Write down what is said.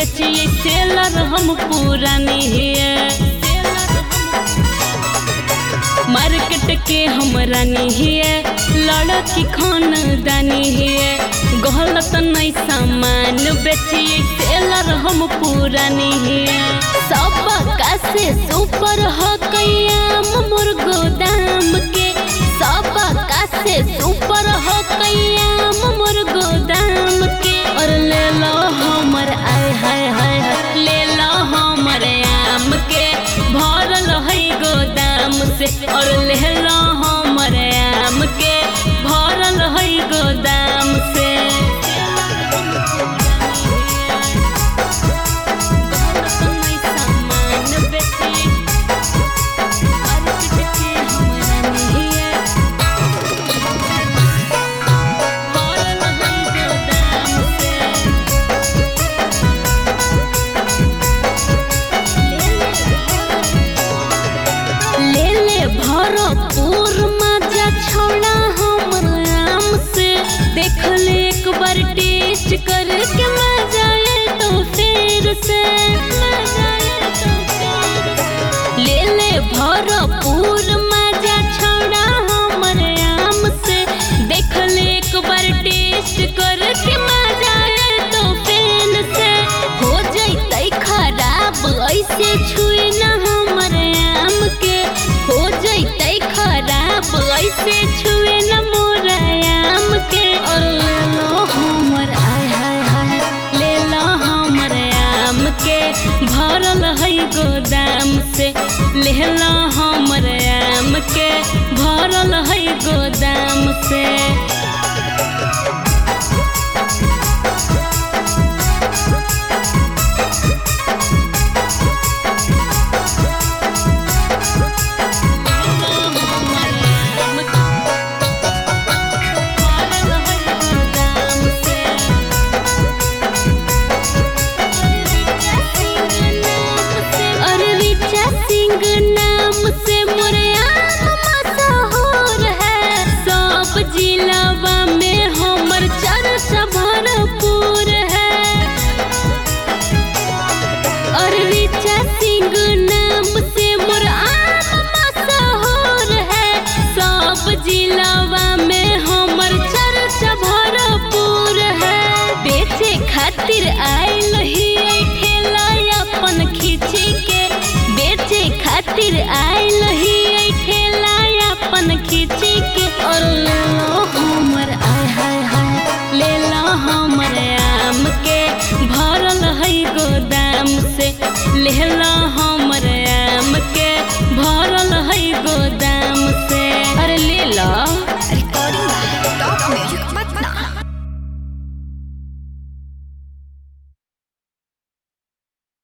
बेचिए सेलर हम पुरानी है मार्केट के हम रानी है लड़की खानदानी है गलत नहीं सामान बेचिए सेलर हम पुरानी है सब कासे सुपर हो कैयाम मोर गोदाम के सब कासे सुपर हो कैयाम मोर गोदाम के और ले लो हमर आय हाय हाय ले लो हमर आम के भरल है गोदाम से और ले लो हमर आम के भरल है गोदाम से भरपूर मजा छोड़ा हमर आम से देख ले एक बार टेस्ट करके मजा आए तो फिर से ले ले भरपूर मजा छोड़ा हमर आम से देख ले एक बार टेस्ट करके मजा आए तो फिर से हो जैते खराब ऐसे छुए ना हमर आम के हो जैते खराब ऐसे छुए न मोर आम के और ले लो हमर आय हाय हाय ले लो हमर आम के भरल है गोदाम से ले लो हमर आम के भरल है गोदाम से नाम से मोर आम मशहूर है सब जिलावा में हमर चर्चा भरपूर है और ऋचा सिंह नाम से मोर आम मशहूर है सब जिलावा में हमर चर्चा भरपूर है बेचे खातिर आइल ही ठेला अपन खींची के बेचे खातिर आइल ही ठेला अपन खींची के और ले लो हमर आय हाय हाय ले लो हमर आम के भरल है गोदाम से ले लो